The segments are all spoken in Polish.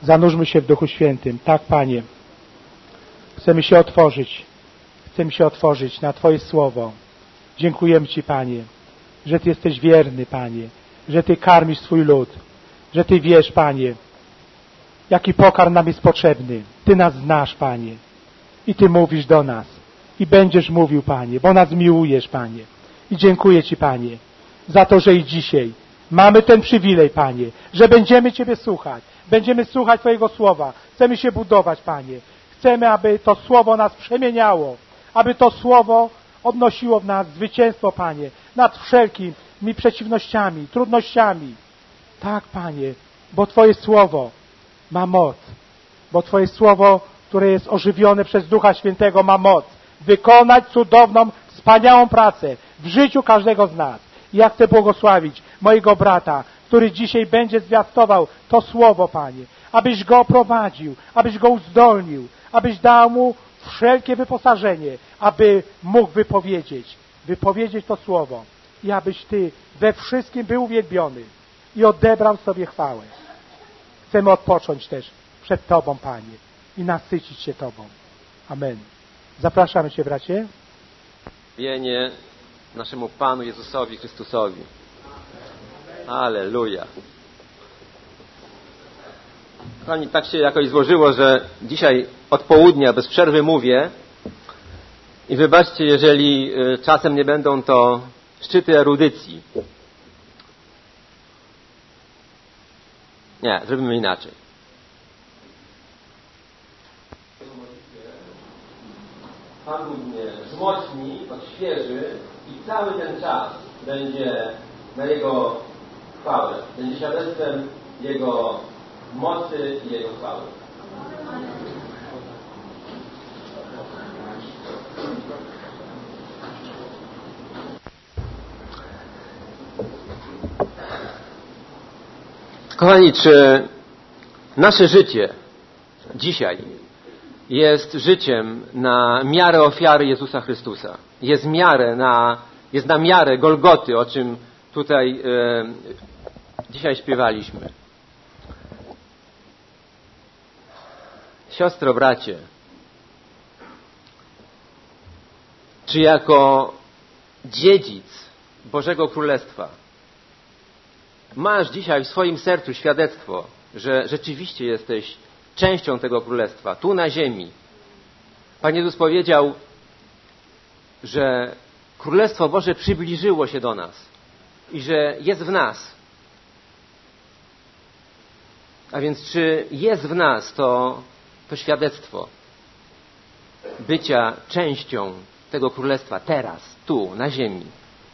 Zanurzmy się w Duchu Świętym. Tak, Panie. Chcemy się otworzyć. Chcemy się otworzyć na Twoje Słowo. Dziękujemy Ci, Panie, że Ty jesteś wierny, Panie, że Ty karmisz swój lud, że Ty wiesz, Panie, jaki pokarm nam jest potrzebny. Ty nas znasz, Panie, i Ty mówisz do nas i będziesz mówił, Panie, bo nas miłujesz, Panie. I dziękuję Ci, Panie, za to, że i dzisiaj mamy ten przywilej, Panie, że będziemy Ciebie słuchać, będziemy słuchać Twojego Słowa. Chcemy się budować, Panie. Chcemy, aby to Słowo nas przemieniało, aby to Słowo odnosiło w nas zwycięstwo, Panie, nad wszelkimi przeciwnościami, trudnościami. Tak, Panie, bo Twoje Słowo ma moc, bo Twoje Słowo, które jest ożywione przez Ducha Świętego, ma moc wykonać cudowną, wspaniałą pracę w życiu każdego z nas. I ja chcę błogosławić mojego brata, który dzisiaj będzie zwiastował to Słowo, Panie, abyś go prowadził, abyś go uzdolnił, abyś dał mu wszelkie wyposażenie, aby mógł wypowiedzieć to Słowo i abyś Ty we wszystkim był uwielbiony i odebrał sobie chwałę. Chcemy odpocząć też przed Tobą, Panie, i nasycić się Tobą. Amen. Zapraszamy Cię, bracie. Wienie naszemu Panu Jezusowi Chrystusowi. Alleluja. Kochani, tak się jakoś złożyło, że dzisiaj od południa bez przerwy mówię i wybaczcie, jeżeli czasem nie będą to szczyty erudycji. Nie, zrobimy inaczej. Pan Bóg mnie wzmocni, odświeży i cały ten czas będzie na Jego chwałę. Będzie świadectwem Jego mocy i Jego chwały. Kochani, czy nasze życie dzisiaj jest życiem na miarę ofiary Jezusa Chrystusa? Jest na miarę Golgoty, o czym tutaj dzisiaj śpiewaliśmy. Siostro, bracie, czy jako dziedzic Bożego Królestwa masz dzisiaj w swoim sercu świadectwo, że rzeczywiście jesteś częścią tego Królestwa, tu na ziemi? Pan Jezus powiedział, że Królestwo Boże przybliżyło się do nas i że jest w nas. A więc czy jest w nas to świadectwo bycia częścią tego Królestwa teraz, tu, na ziemi?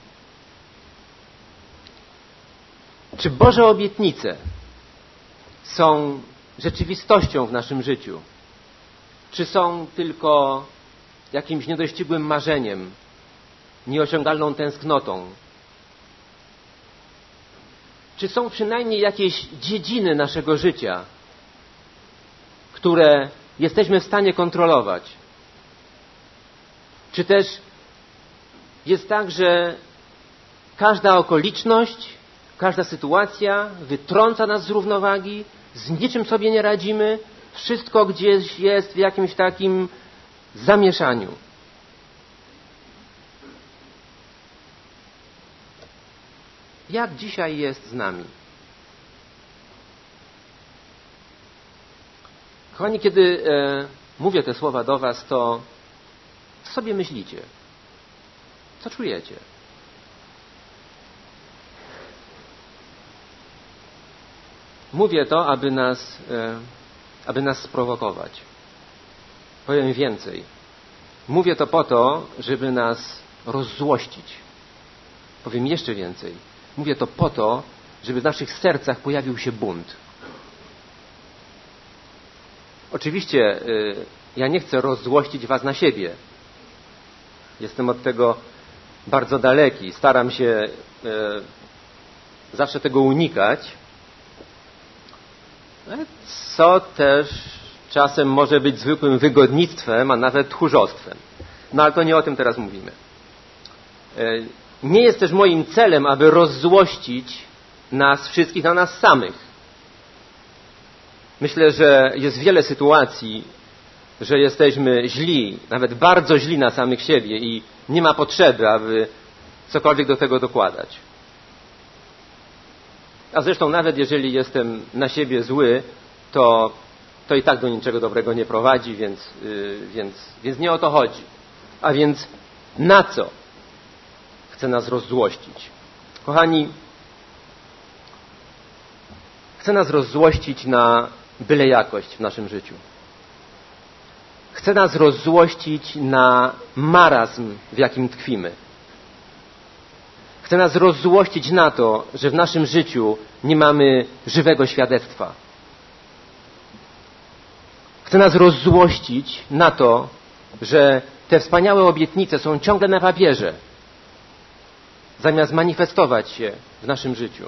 Czy Boże obietnice są rzeczywistością w naszym życiu? Czy są tylko jakimś niedościgłym marzeniem, nieosiągalną tęsknotą? Czy są przynajmniej jakieś dziedziny naszego życia, które jesteśmy w stanie kontrolować? Czy też jest tak, że każda okoliczność, każda sytuacja wytrąca nas z równowagi, z niczym sobie nie radzimy, wszystko gdzieś jest w jakimś takim zamieszaniu? Jak dzisiaj jest z nami? Kochani, kiedy mówię te słowa do was, to co sobie myślicie? Co czujecie? Mówię to, aby nas sprowokować. Powiem więcej. Mówię to po to, żeby nas rozzłościć. Powiem jeszcze więcej. Mówię to po to, żeby w naszych sercach pojawił się bunt. Oczywiście ja nie chcę rozzłościć was na siebie. Jestem od tego bardzo daleki. Staram się zawsze tego unikać. Co też czasem może być zwykłym wygodnictwem, a nawet tchórzostwem. No ale to nie o tym teraz mówimy. Nie jest też moim celem, aby rozzłościć nas wszystkich na nas samych. Myślę, że jest wiele sytuacji, że jesteśmy źli, nawet bardzo źli na samych siebie i nie ma potrzeby, aby cokolwiek do tego dokładać. A zresztą nawet jeżeli jestem na siebie zły, to i tak do niczego dobrego nie prowadzi, więc nie o to chodzi. A więc na co chce nas rozzłościć? Kochani, chce nas rozzłościć na byle jakość w naszym życiu. Chce nas rozzłościć na marazm, w jakim tkwimy. Chce nas rozzłościć na to, że w naszym życiu nie mamy żywego świadectwa. Chce nas rozzłościć na to, że te wspaniałe obietnice są ciągle na papierze, zamiast manifestować się w naszym życiu.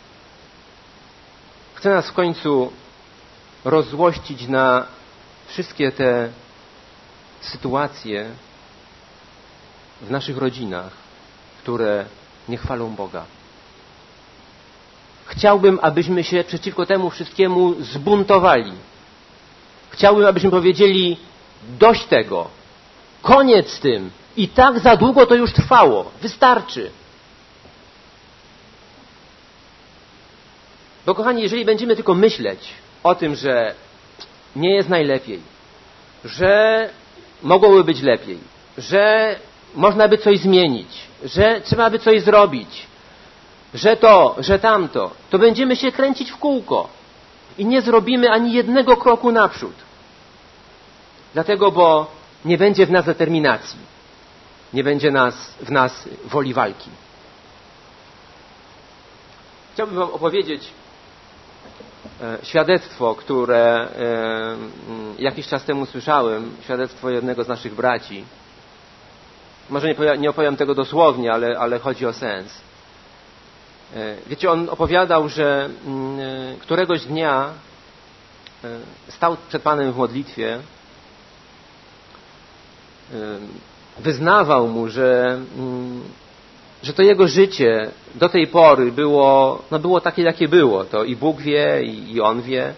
Chce nas w końcu rozzłościć na wszystkie te sytuacje w naszych rodzinach, które nie chwalą Boga. Chciałbym, abyśmy się przeciwko temu wszystkiemu zbuntowali. Chciałbym, abyśmy powiedzieli: dość tego, koniec z tym. I tak za długo to już trwało. Wystarczy. Bo kochani, jeżeli będziemy tylko myśleć o tym, że nie jest najlepiej, że mogłoby być lepiej, że można by coś zmienić, że trzeba by coś zrobić, że to, że tamto, to będziemy się kręcić w kółko i nie zrobimy ani jednego kroku naprzód. Dlatego, bo nie będzie w nas determinacji, nie będzie w nas woli walki. Chciałbym wam opowiedzieć świadectwo, które jakiś czas temu słyszałem, świadectwo jednego z naszych braci. Może nie opowiem tego dosłownie, ale chodzi o sens. Wiecie, on opowiadał, że któregoś dnia stał przed Panem w modlitwie, wyznawał mu, że to jego życie do tej pory było takie, jakie było. To i Bóg wie, i on wie.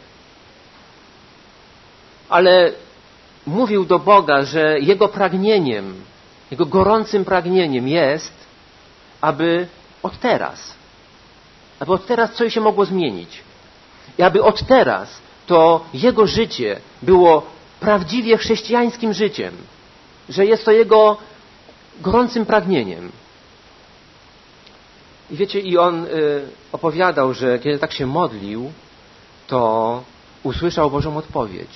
Ale mówił do Boga, że jego pragnieniem, jego gorącym pragnieniem jest, aby od teraz coś się mogło zmienić. I aby od teraz to jego życie było prawdziwie chrześcijańskim życiem. Że jest to jego gorącym pragnieniem. I wiecie, i on opowiadał, że kiedy tak się modlił, to usłyszał Bożą odpowiedź.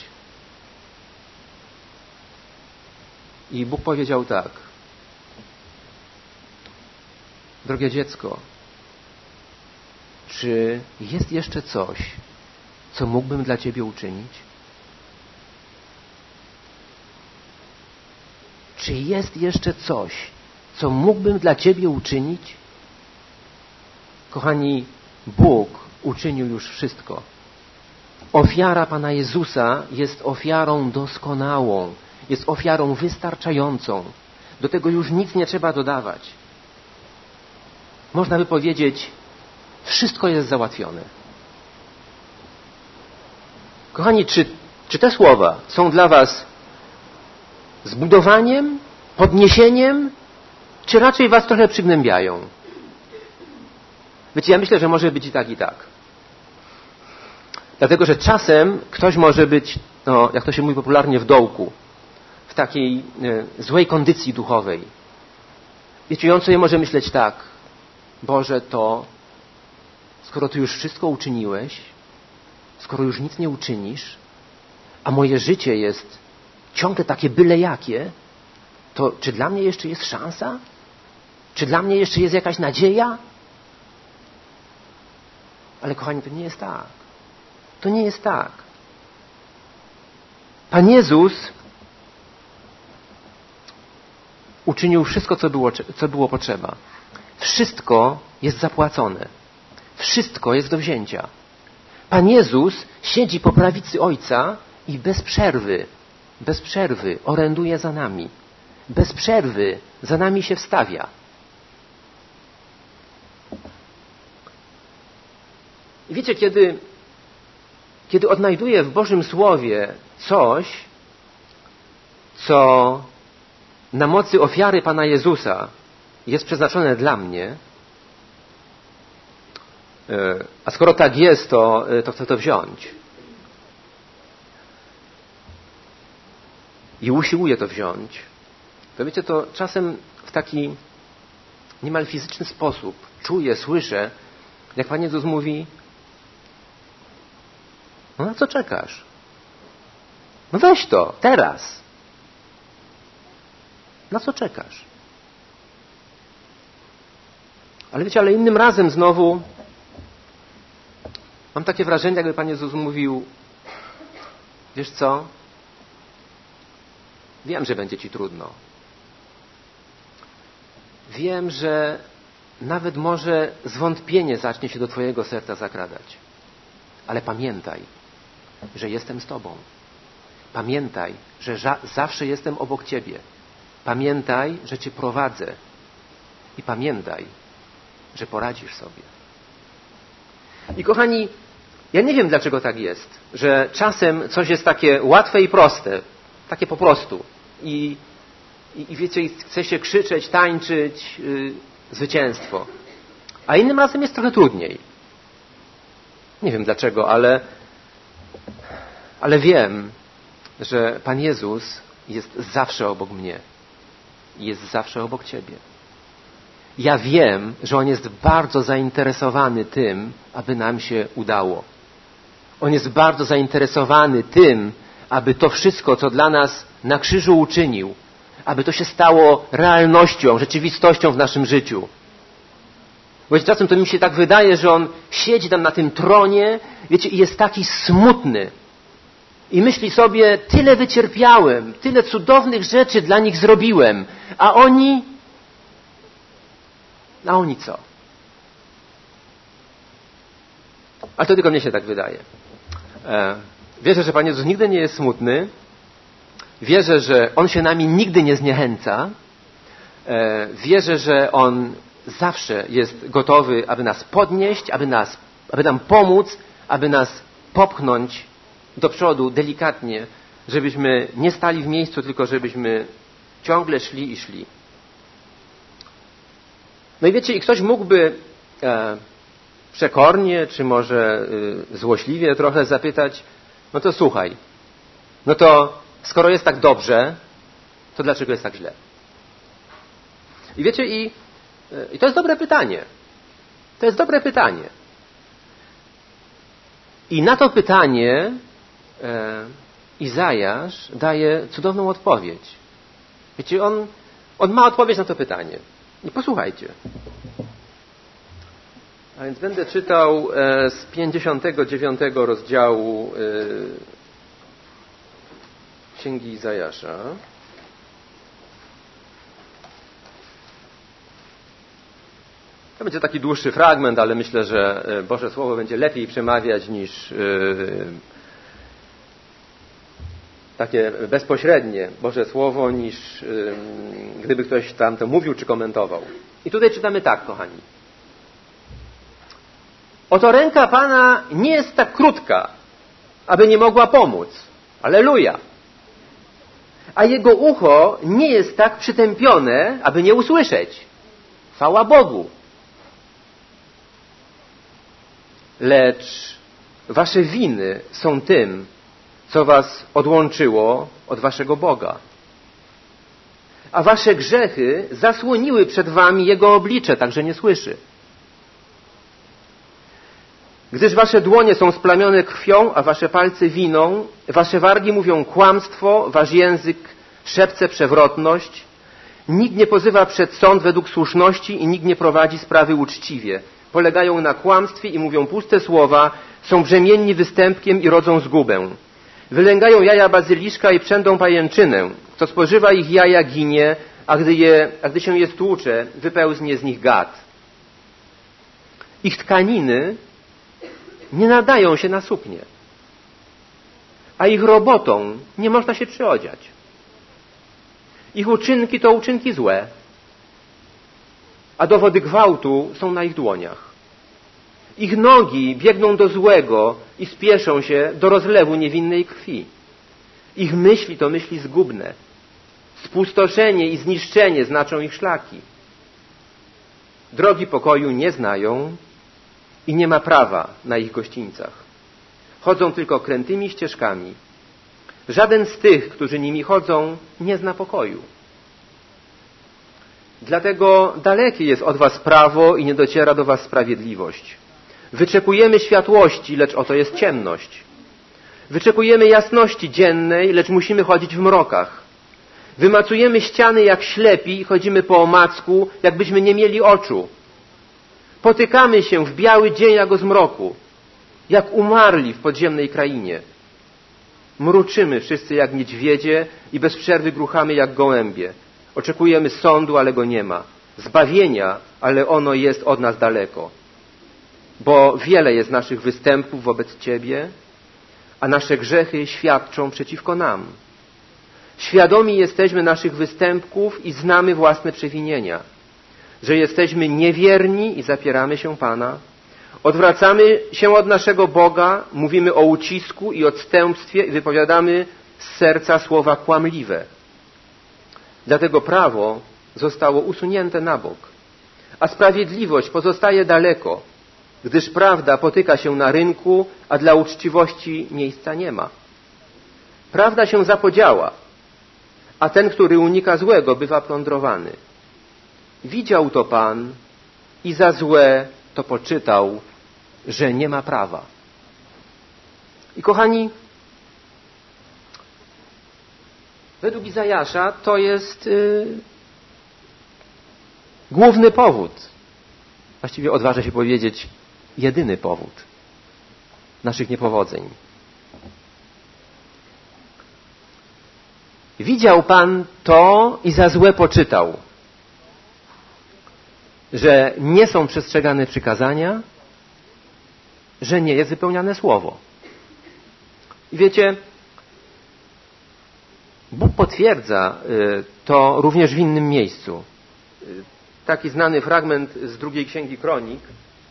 I Bóg powiedział tak: drogie dziecko, czy jest jeszcze coś, co mógłbym dla Ciebie uczynić? Czy jest jeszcze coś, co mógłbym dla Ciebie uczynić? Kochani, Bóg uczynił już wszystko. Ofiara Pana Jezusa jest ofiarą doskonałą, jest ofiarą wystarczającą. Do tego już nic nie trzeba dodawać. Można by powiedzieć, wszystko jest załatwione. Kochani, czy te słowa są dla Was zbudowaniem, podniesieniem, czy raczej Was trochę przygnębiają? Wiecie, ja myślę, że może być i tak, i tak. Dlatego, że czasem ktoś może być, jak to się mówi popularnie, w dołku, w takiej złej kondycji duchowej. Wiecie, i on sobie może myśleć tak: Boże, skoro Ty już wszystko uczyniłeś, skoro już nic nie uczynisz, a moje życie jest ciągle takie byle jakie, to czy dla mnie jeszcze jest szansa? Czy dla mnie jeszcze jest jakaś nadzieja? Ale kochani, to nie jest tak. To nie jest tak. Pan Jezus uczynił wszystko, co było potrzeba. Wszystko jest zapłacone. Wszystko jest do wzięcia. Pan Jezus siedzi po prawicy Ojca i bez przerwy oręduje za nami. Bez przerwy za nami się wstawia. I wiecie, kiedy kiedy odnajduję w Bożym Słowie coś, co na mocy ofiary Pana Jezusa jest przeznaczone dla mnie, a skoro tak jest, to chcę to wziąć. I usiłuję to wziąć. To wiecie, to czasem w taki niemal fizyczny sposób czuję, słyszę, jak Pan Jezus mówi: no na co czekasz? No weź to, teraz. Na co czekasz? Ale wiecie, ale innym razem znowu mam takie wrażenie, jakby Pan Jezus mówił: wiesz co? Wiem, że będzie ci trudno. Wiem, że nawet może zwątpienie zacznie się do twojego serca zakradać. Ale pamiętaj, że jestem z tobą. Pamiętaj, że zawsze jestem obok ciebie. Pamiętaj, że cię prowadzę. I pamiętaj, że poradzisz sobie. I kochani, ja nie wiem, dlaczego tak jest, że czasem coś jest takie łatwe i proste, takie po prostu. I wiecie, chce się krzyczeć, tańczyć, zwycięstwo. A innym razem jest trochę trudniej. Nie wiem dlaczego, ale wiem, że Pan Jezus jest zawsze obok mnie. Jest zawsze obok ciebie. Ja wiem, że On jest bardzo zainteresowany tym, aby nam się udało. On jest bardzo zainteresowany tym, aby to wszystko, co dla nas na krzyżu uczynił, aby to się stało realnością, rzeczywistością w naszym życiu. Bo czasem to mi się tak wydaje, że On siedzi tam na tym tronie, wiecie, i jest taki smutny. I myśli sobie: tyle wycierpiałem, tyle cudownych rzeczy dla nich zrobiłem, a oni co? Ale to tylko mnie się tak wydaje. Wierzę, że Pan Jezus nigdy nie jest smutny. Wierzę, że On się nami nigdy nie zniechęca. Wierzę, że On zawsze jest gotowy, aby nas podnieść, aby nam pomóc, aby nas popchnąć do przodu delikatnie, żebyśmy nie stali w miejscu, tylko żebyśmy ciągle szli i szli. No i wiecie, i ktoś mógłby przekornie, czy może złośliwie trochę zapytać: no to słuchaj, no to skoro jest tak dobrze, to dlaczego jest tak źle? I wiecie, i to jest dobre pytanie. To jest dobre pytanie. I na to pytanie Izajasz daje cudowną odpowiedź. Wiecie, on ma odpowiedź na to pytanie. I posłuchajcie. A więc będę czytał z 59 rozdziału Księgi Izajasza. To będzie taki dłuższy fragment, ale myślę, że Boże Słowo będzie lepiej przemawiać niż takie bezpośrednie Boże Słowo, niż gdyby ktoś tam to mówił czy komentował. I tutaj czytamy tak, kochani. Oto ręka Pana nie jest tak krótka, aby nie mogła pomóc. Alleluja. A Jego ucho nie jest tak przytępione, aby nie usłyszeć. Chwała Bogu. Lecz wasze winy są tym, co was odłączyło od waszego Boga. A wasze grzechy zasłoniły przed wami Jego oblicze, tak że nie słyszy. Gdyż wasze dłonie są splamione krwią, a wasze palce winą, wasze wargi mówią kłamstwo, wasz język szepce przewrotność. Nikt nie pozywa przed sąd według słuszności i nikt nie prowadzi sprawy uczciwie. Polegają na kłamstwie i mówią puste słowa, są brzemienni występkiem i rodzą zgubę. Wylęgają jaja bazyliszka i przędą pajęczynę. Kto spożywa ich jaja, ginie, a gdy się je stłucze, wypełznie z nich gad. Ich tkaniny nie nadają się na suknię, a ich robotą nie można się przyodziać. Ich uczynki to uczynki złe, a dowody gwałtu są na ich dłoniach. Ich nogi biegną do złego i spieszą się do rozlewu niewinnej krwi. Ich myśli to myśli zgubne. Spustoszenie i zniszczenie znaczą ich szlaki. Drogi pokoju nie znają i nie ma prawa na ich gościńcach. Chodzą tylko krętymi ścieżkami. Żaden z tych, którzy nimi chodzą, nie zna pokoju. Dlatego dalekie jest od was prawo i nie dociera do was sprawiedliwość. Wyczekujemy światłości, lecz oto jest ciemność. Wyczekujemy jasności dziennej, lecz musimy chodzić w mrokach. Wymacujemy ściany jak ślepi i chodzimy po omacku, jakbyśmy nie mieli oczu. Potykamy się w biały dzień jak o zmroku, jak umarli w podziemnej krainie. Mruczymy wszyscy jak niedźwiedzie i bez przerwy gruchamy jak gołębie. Oczekujemy sądu, ale go nie ma. Zbawienia, ale ono jest od nas daleko. Bo wiele jest naszych występków wobec Ciebie, a nasze grzechy świadczą przeciwko nam. Świadomi jesteśmy naszych występków i znamy własne przewinienia, że jesteśmy niewierni i zapieramy się Pana. Odwracamy się od naszego Boga, mówimy o ucisku i odstępstwie i wypowiadamy z serca słowa kłamliwe. Dlatego prawo zostało usunięte na bok, a sprawiedliwość pozostaje daleko, gdyż prawda potyka się na rynku, a dla uczciwości miejsca nie ma. Prawda się zapodziała, a ten, który unika złego, bywa plądrowany. Widział to Pan i za złe to poczytał, że nie ma prawa. I kochani, według Izajasza to jest główny powód, właściwie odważę się powiedzieć, jedyny powód naszych niepowodzeń. Widział Pan to i za złe poczytał, że nie są przestrzegane przykazania, że nie jest wypełniane słowo. I wiecie, Bóg potwierdza to również w innym miejscu. Taki znany fragment z 2 Księgi Kronik.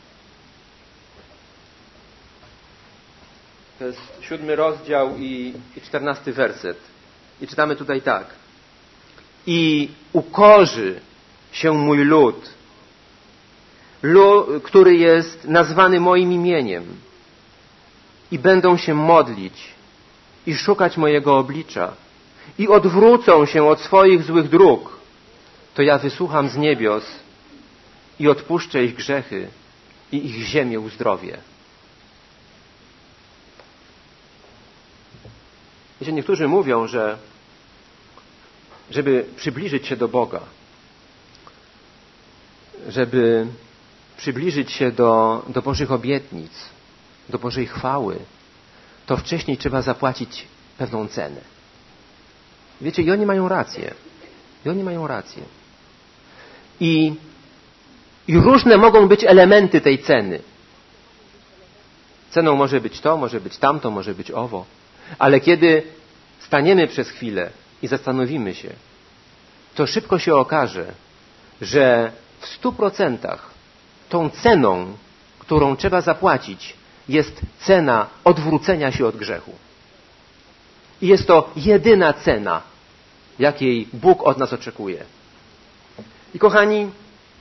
To jest 7 rozdział i 14 werset. I czytamy tutaj tak. I ukorzy się mój lud, który jest nazwany moim imieniem, i będą się modlić i szukać mojego oblicza i odwrócą się od swoich złych dróg, to ja wysłucham z niebios i odpuszczę ich grzechy i ich ziemię uzdrowię. Wiecie, niektórzy mówią, że żeby przybliżyć się do Boga, żeby przybliżyć się do Bożych obietnic, do Bożej chwały, to wcześniej trzeba zapłacić pewną cenę. Wiecie, i oni mają rację. I różne mogą być elementy tej ceny. Ceną może być to, może być tamto, może być owo. Ale kiedy staniemy przez chwilę i zastanowimy się, to szybko się okaże, że w 100% tą ceną, którą trzeba zapłacić, jest cena odwrócenia się od grzechu. I jest to jedyna cena, jakiej Bóg od nas oczekuje. I kochani,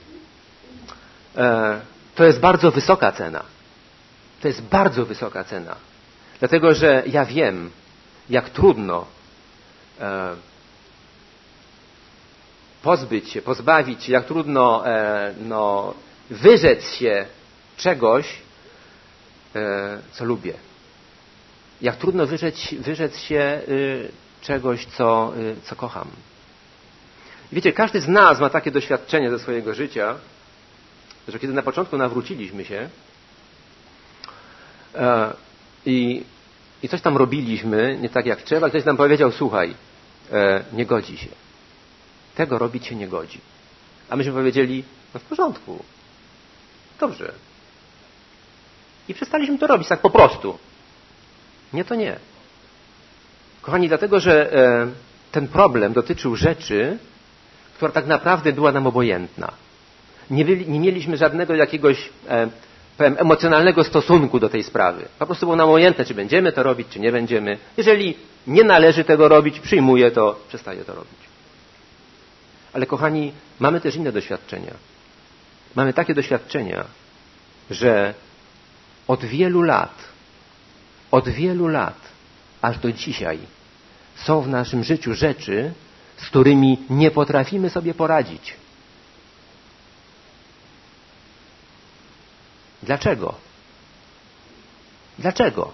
to jest bardzo wysoka cena. To jest bardzo wysoka cena. Dlatego, że ja wiem, jak trudno pozbawić się, jak trudno wyrzec się czegoś, co lubię. Jak trudno wyrzec się czegoś, co kocham. Wiecie, każdy z nas ma takie doświadczenie ze swojego życia, że kiedy na początku nawróciliśmy się i coś tam robiliśmy nie tak jak trzeba, ktoś nam powiedział, słuchaj, nie godzi się. Tego robić się nie godzi. A myśmy powiedzieli, no w porządku. Dobrze. I przestaliśmy to robić tak po prostu. Nie, to nie. Kochani, dlatego, że ten problem dotyczył rzeczy, która tak naprawdę była nam obojętna. Nie mieliśmy żadnego jakiegoś powiem, emocjonalnego stosunku do tej sprawy. Po prostu było nam obojętne, czy będziemy to robić, czy nie będziemy. Jeżeli nie należy tego robić, przyjmuję to, przestaję to robić. Ale kochani, mamy też inne doświadczenia. Mamy takie doświadczenia, że od wielu lat, aż do dzisiaj są w naszym życiu rzeczy, z którymi nie potrafimy sobie poradzić. Dlaczego? Dlaczego?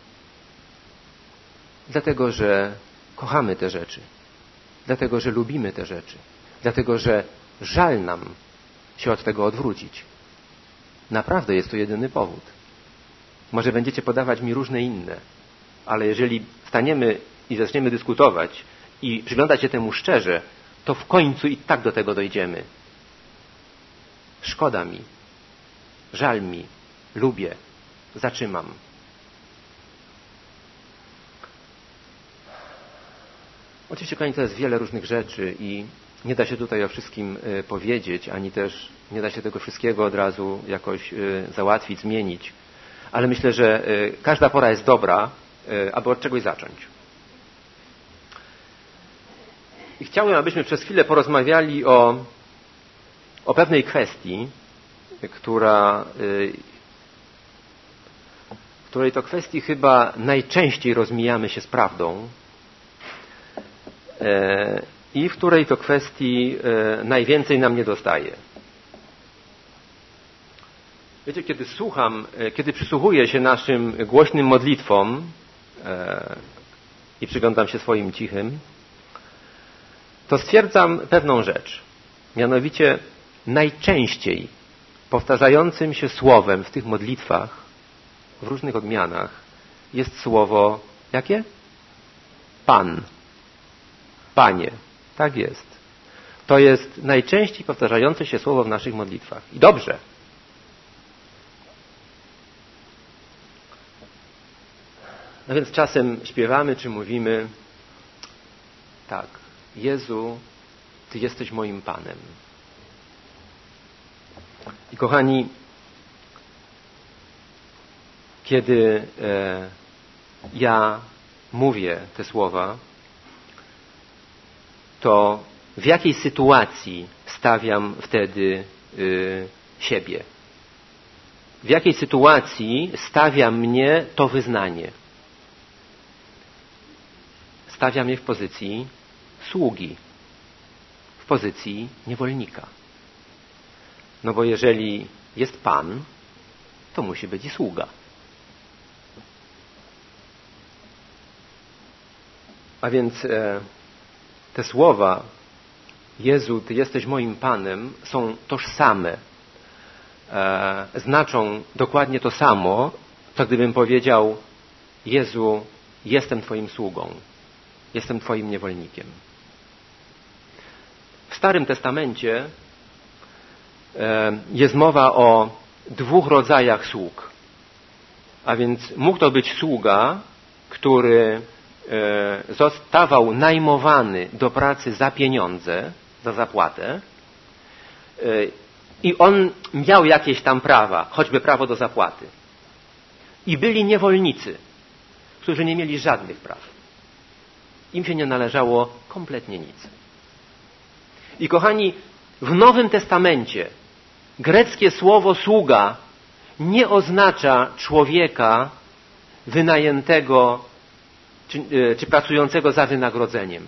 Dlatego, że kochamy te rzeczy. Dlatego, że lubimy te rzeczy. Dlatego, że żal nam się od tego odwrócić. Naprawdę jest to jedyny powód. Może będziecie podawać mi różne inne, ale jeżeli staniemy i zaczniemy dyskutować i przyglądać się temu szczerze, to w końcu i tak do tego dojdziemy. Szkoda mi, żal mi, lubię, zatrzymam. Oczywiście, kochani, to jest wiele różnych rzeczy i nie da się tutaj o wszystkim powiedzieć, ani też nie da się tego wszystkiego od razu jakoś załatwić, zmienić. Ale myślę, że każda pora jest dobra, aby od czegoś zacząć. I chciałem, abyśmy przez chwilę porozmawiali o pewnej kwestii, której to kwestii chyba najczęściej rozmijamy się z prawdą i w której to kwestii najwięcej nam nie dostaje. Wiecie, kiedy przysłuchuję się naszym głośnym modlitwom i przyglądam się swoim cichym, to stwierdzam pewną rzecz. Mianowicie najczęściej powtarzającym się słowem w tych modlitwach, w różnych odmianach, jest słowo jakie? Pan. Panie. Tak jest. To jest najczęściej powtarzające się słowo w naszych modlitwach. I dobrze. No więc czasem śpiewamy, czy mówimy tak, Jezu, Ty jesteś moim Panem. I kochani, kiedy ja mówię te słowa, to w jakiej sytuacji stawiam wtedy siebie? W jakiej sytuacji stawia mnie to wyznanie? Stawia mnie w pozycji sługi, w pozycji niewolnika. No bo jeżeli jest Pan, to musi być i sługa. A więc te słowa Jezu, Ty jesteś moim Panem są tożsame. Znaczą dokładnie to samo, co gdybym powiedział Jezu, jestem Twoim sługą. Jestem Twoim niewolnikiem. W Starym Testamencie jest mowa o dwóch rodzajach sług. A więc mógł to być sługa, który zostawał najmowany do pracy za pieniądze, za zapłatę i on miał jakieś tam prawa, choćby prawo do zapłaty. I byli niewolnicy, którzy nie mieli żadnych praw. Im się nie należało kompletnie nic. I kochani, w Nowym Testamencie greckie słowo sługa nie oznacza człowieka wynajętego czy pracującego za wynagrodzeniem.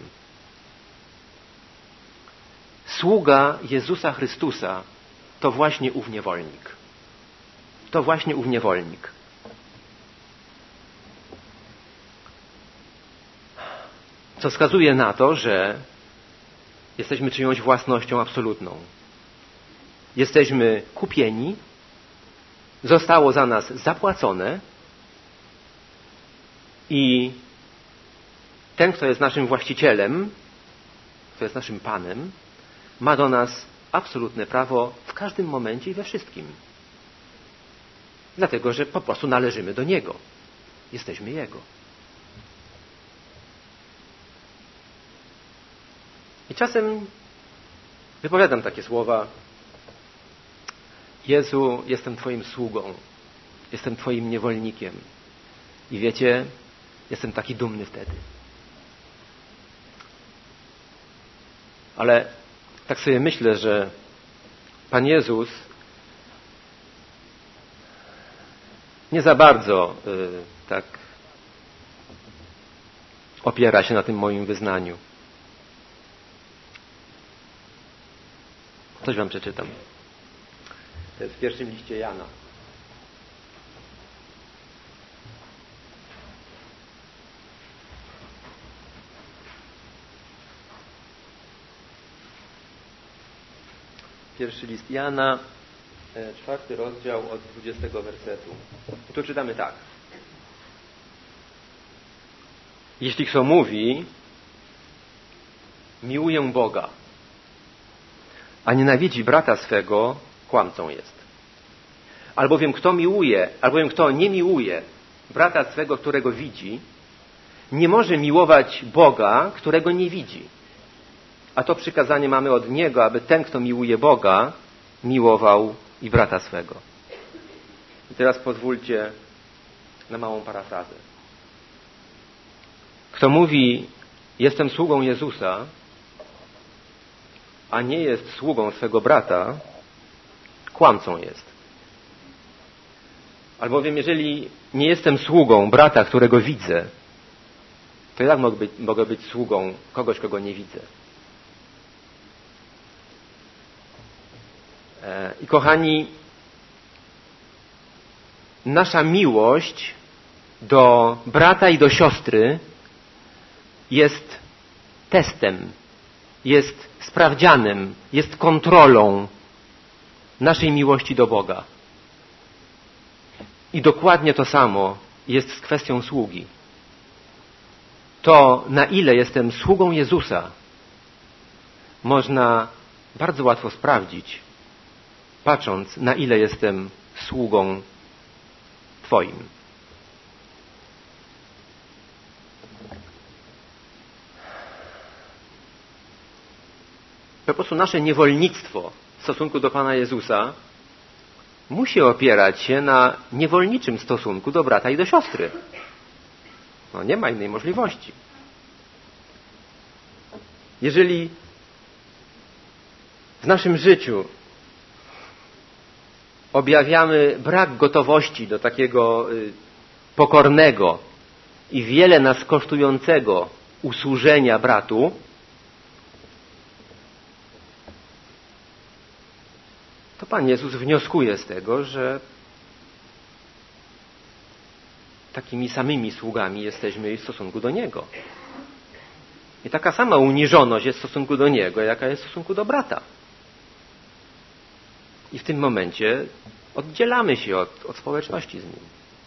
Sługa Jezusa Chrystusa to właśnie ów niewolnik. To właśnie ów niewolnik. Co wskazuje na to, że jesteśmy czyjąś własnością absolutną. Jesteśmy kupieni, zostało za nas zapłacone i ten, kto jest naszym właścicielem, kto jest naszym Panem, ma do nas absolutne prawo w każdym momencie i we wszystkim. Dlatego, że po prostu należymy do Niego. Jesteśmy Jego. I czasem wypowiadam takie słowa Jezu, jestem Twoim sługą, jestem Twoim niewolnikiem. I wiecie, jestem taki dumny wtedy. Ale tak sobie myślę, że Pan Jezus nie za bardzo tak opiera się na tym moim wyznaniu. Coś wam przeczytam. To jest w pierwszym liście Jana. Pierwszy list Jana, 4 rozdział od 20 wersetu. Tu czytamy tak. Jeśli kto mówi, miłuję Boga, a nienawidzi brata swego, kłamcą jest. Albowiem kto nie miłuje brata swego, którego widzi, nie może miłować Boga, którego nie widzi. A to przykazanie mamy od Niego, aby ten, kto miłuje Boga, miłował i brata swego. I teraz pozwólcie na małą parafrazę. Kto mówi, jestem sługą Jezusa, a nie jest sługą swego brata, kłamcą jest. Albowiem jeżeli nie jestem sługą brata, którego widzę, to jak mogę być sługą kogoś, kogo nie widzę? I kochani, nasza miłość do brata i do siostry jest testem, jest sprawdzianem, jest kontrolą naszej miłości do Boga. I dokładnie to samo jest z kwestią sługi. To, na ile jestem sługą Jezusa, można bardzo łatwo sprawdzić, patrząc, na ile jestem sługą Twoim. Po prostu nasze niewolnictwo w stosunku do Pana Jezusa musi opierać się na niewolniczym stosunku do brata i do siostry. No, nie ma innej możliwości. Jeżeli w naszym życiu objawiamy brak gotowości do takiego pokornego i wiele nas kosztującego usłużenia bratu, to Pan Jezus wnioskuje z tego, że takimi samymi sługami jesteśmy w stosunku do Niego. I taka sama uniżoność jest w stosunku do Niego, jaka jest w stosunku do brata. I w tym momencie oddzielamy się od społeczności z Nim.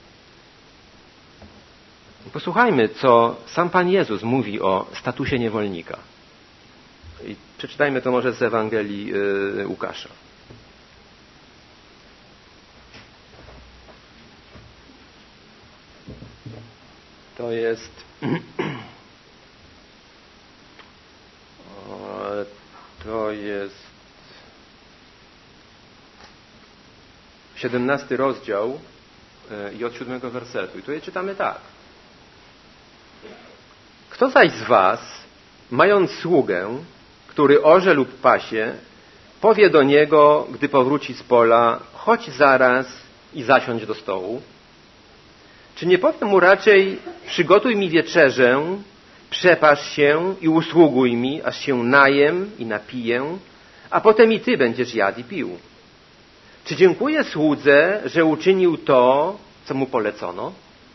Posłuchajmy, co sam Pan Jezus mówi o statusie niewolnika. I przeczytajmy to może z Ewangelii Łukasza. To jest 17 rozdział i od 7 wersetu. I tutaj czytamy tak. Kto zaś z was, mając sługę, który orze lub pasie, powie do niego, gdy powróci z pola, chodź zaraz i zasiądź do stołu? Czy nie powie mu raczej, przygotuj mi wieczerzę, przepasz się i usługuj mi, aż się najem i napiję, a potem i ty będziesz jadł i pił? Czy dziękuję słudze, że uczynił to, co mu polecono?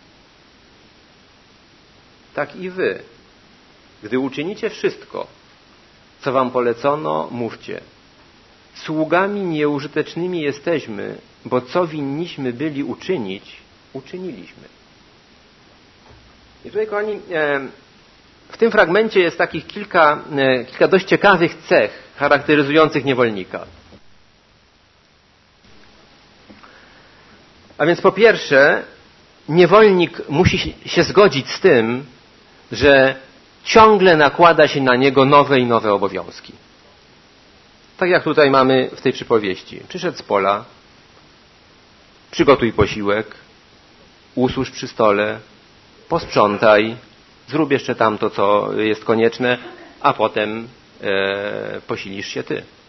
Tak i wy, gdy uczynicie wszystko, co wam polecono, mówcie. Sługami nieużytecznymi jesteśmy, bo co winniśmy byli uczynić, uczyniliśmy. I tutaj, kochani, w tym fragmencie jest takich kilka dość ciekawych cech charakteryzujących niewolnika. A więc po pierwsze, niewolnik musi się zgodzić z tym, że ciągle nakłada się na niego nowe i nowe obowiązki. Tak jak tutaj mamy w tej przypowieści. Przyszedł z pola, przygotuj posiłek, usłuż przy stole, posprzątaj, zrób jeszcze tamto, co jest konieczne, a potem posilisz się ty.